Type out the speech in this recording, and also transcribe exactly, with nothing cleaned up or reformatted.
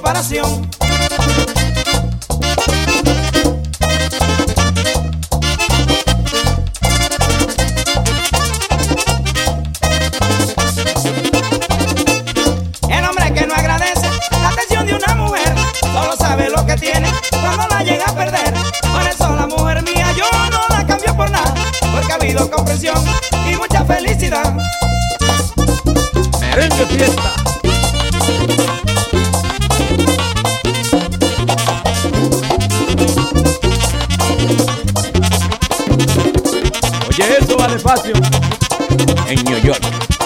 comparación. El hombre que no agradece la atención de una mujer solo sabe lo que tiene cuando la llega a perder. Por eso la mujer mía yo no la cambio por nada, porque ha habido comprensión y mucha felicidad. Merengue fiesta. Oye, eso vale fácil en New York.